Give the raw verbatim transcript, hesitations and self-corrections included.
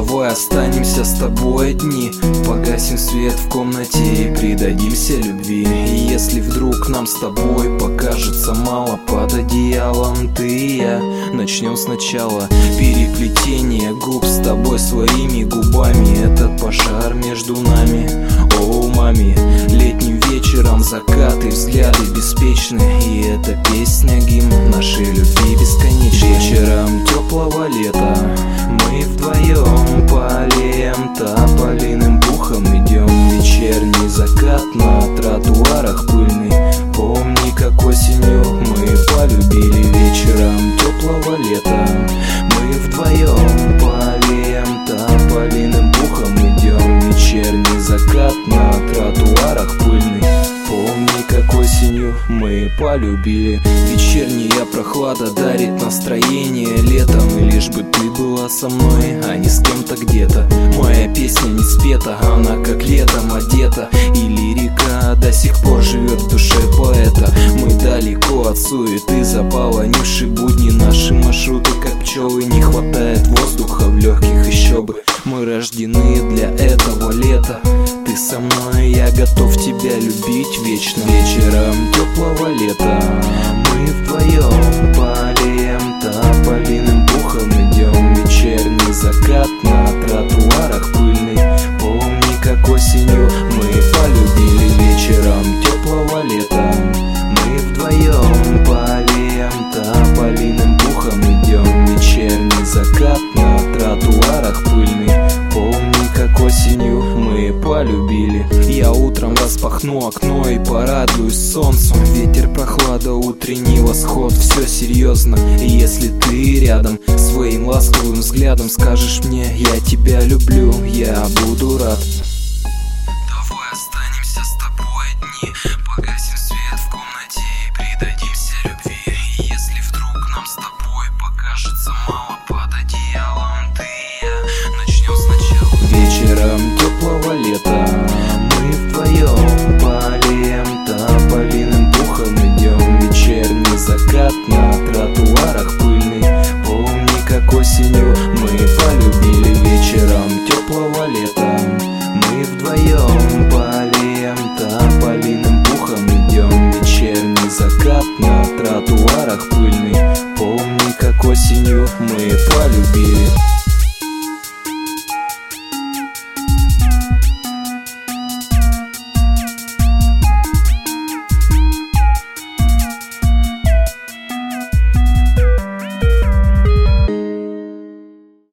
Давай останемся с тобой одни, погасим свет в комнате и предадимся любви. И если вдруг нам с тобой покажется мало, под одеялом ты и я начнем сначала. Переплетение губ с тобой своими губами, этот пожар между нами. О, маме, летним вечером закаты, взгляды беспечны, и эта песня гимн нашей любви бесконечной. Вечером теплого лета мы вдвоем полеем тополиным пухом, идем в вечерний закат на тротуарах пыльный. Помни, как осенью мы полюбили. Вечером теплого лета мы вдвоем полеем тополиным пухом, идем в вечерний закат на тротуарах пыльный. Помни, как осенью мы полюбили. Вечерняя прохлада дарит настроение летом, и лишь бы ты была со мной, а не с кем-то где-то. Моя песня не спета, она как летом одета, и лирика до сих пор живет в душе поэта. Мы далеко от суеты, заполонившие будни наши маршруты, как пчелы. Не хватает воздуха в легких, еще бы. Мы рождены для этого лета. Ты со мной, я готов тебя любить вечно. Вечером теплого лета мы вдвоем полеем тополиным пухом, идем в вечерний закат на тротуарах пыльный. Помни, как осенью мы полюбили. Вечером теплого лета мы вдвоем полеем тополиным пухом, идем в вечерний закат на тротуарах пыльный. Помни, как осенью мы полюбили. Я утром распахну окно и порадуюсь солнцу. Ветер, прохлада, утренний восход, все серьезно. И если ты рядом, своим ласковым взглядом скажешь мне: я тебя люблю, я буду рад. Давай останемся с тобой одни, погасим свет в комнате и предадимся любви. И если вдруг нам с тобой покажется мало, под одеялом ты и я начнем сначала. Вечером теплого лета мы вдвоем полеем тополиным пухом, идем в вечерний закат на тротуарах пыльный. Помни, как осенью мы полюбили. Вечером теплого лета мы вдвоем полеем тополиным пухом, идем в вечерний закат на тротуарах пыльный.